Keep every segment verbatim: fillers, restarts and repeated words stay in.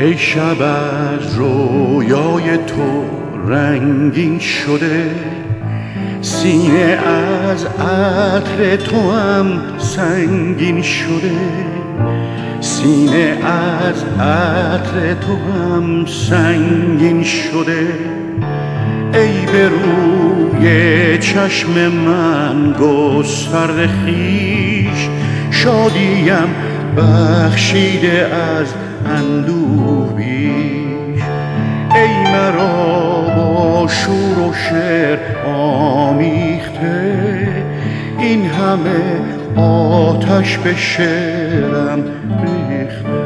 ای شب از رویای تو رنگین شده، سینه از عطر تو هم سنگین شده، سینه از عطر تو هم سنگین شده. ای به روی چشم من گسترده خویش، شادیم بخشیده از اندوه بیش. ای مرا با شور و شعر آمیخته، این همه آتش به شعرم ریخته.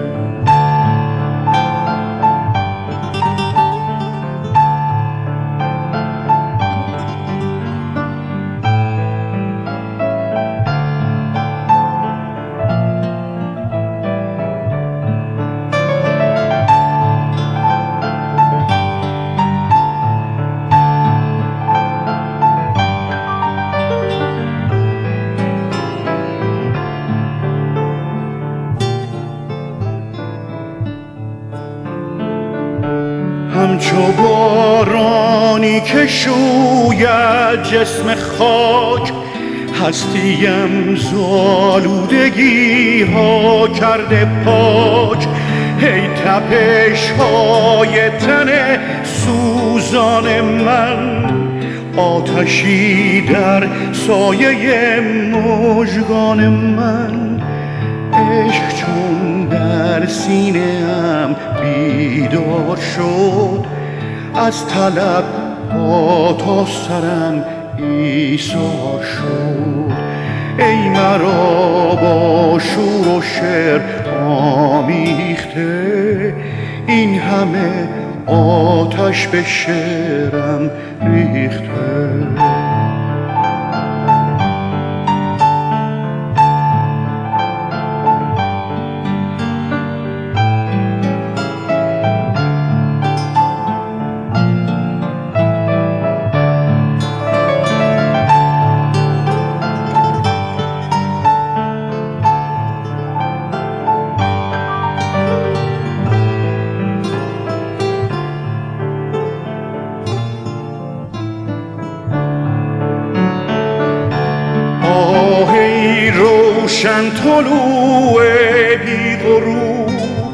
همچو بارانی که شوید جسم خاک، هستیم زالودگی ها کرده پاک. ای تپش های تن سوزان من، آتشی در سایه مژگان من. عشق چون در سینه ام بیدار شد، از طلب پا تا سرم ایثار شد. ای مرا با شور و شعر آمیخته، این همه آتش به شعرم ریخته. روشن طلوع بی غروب،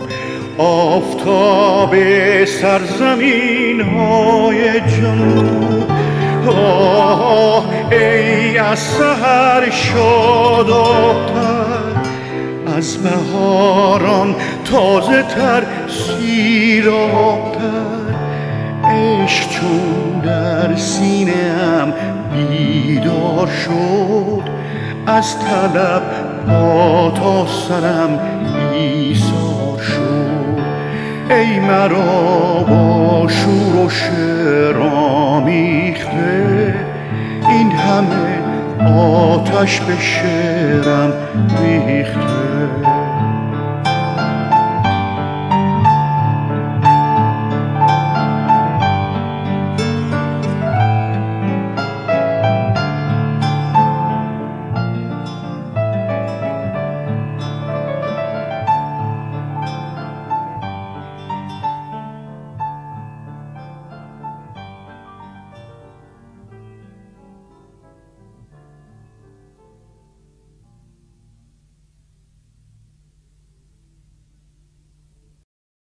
آفتاب سرزمین های جنوب. آه ای از سحر شاداب‌تر، از بهاران تازه تر سیراب‌تر. عشق چون در سینه ام بیدار شد، از طلب پا تا سرم ایثار شد. ای مرا با شور و شعر آمیخته، این همه آتش به شعرم ریخته.